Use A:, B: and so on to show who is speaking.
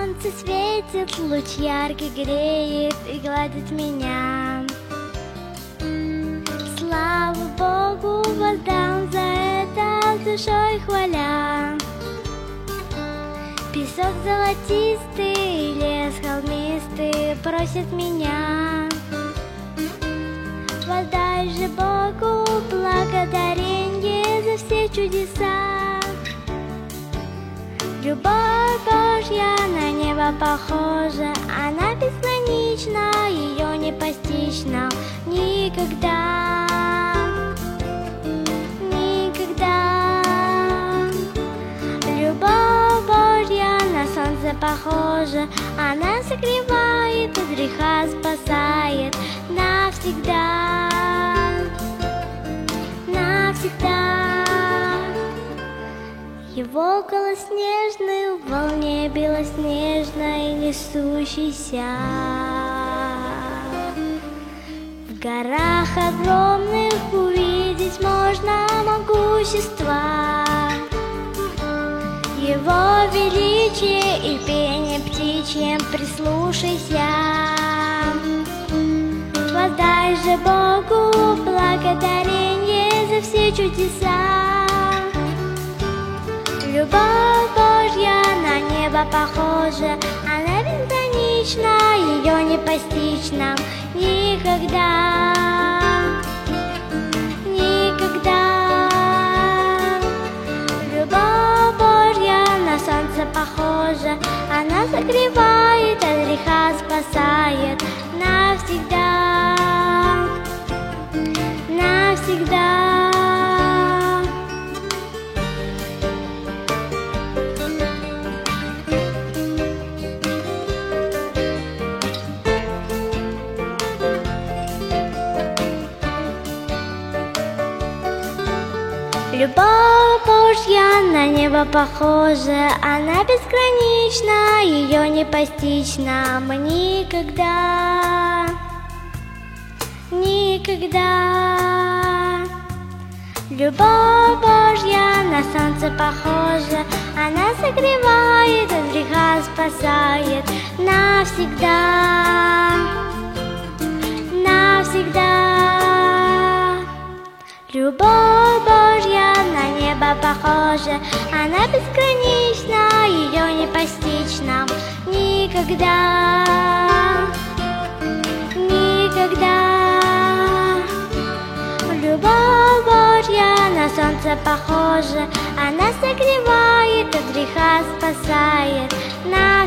A: солнце светит, луч яркий греет и гладит меня. Славу Богу воздам за это, душой хваля. Песок золотистый, лес холмистый просит меня. Воздай же Богу благодаренье за все чудеса. Любовь Божья на небо похожа, она безгранична, ее не постичь нам никогда. Никогда. Любовь Божья на солнце похожа, она согревает, от греха спасает навсегда. Навсегда. Его голос нежный в волне белоснежной несущейся. В горах огромных увидеть можно могущества. Его величие и пение птичьим прислушайся. Воздай же Богу благодаренье за все чудеса. Любовь Божья на небо похожа, она безгранична, ее не постичь нам никогда. Никогда. Любовь Божья на солнце похожа, она согревает, от греха спасает навсегда. Навсегда. Любовь Божья на небо похожа, она безгранична, ее не постичь нам никогда. Никогда. Любовь Божья на солнце похожа, она согревает, от греха спасает навсегда. Навсегда. Любовь Божья на небо похожа, она безгранична, ее не постичь нам никогда. Никогда. Любовь Божья на солнце похожа, она согревает, от греха спасает навсегда.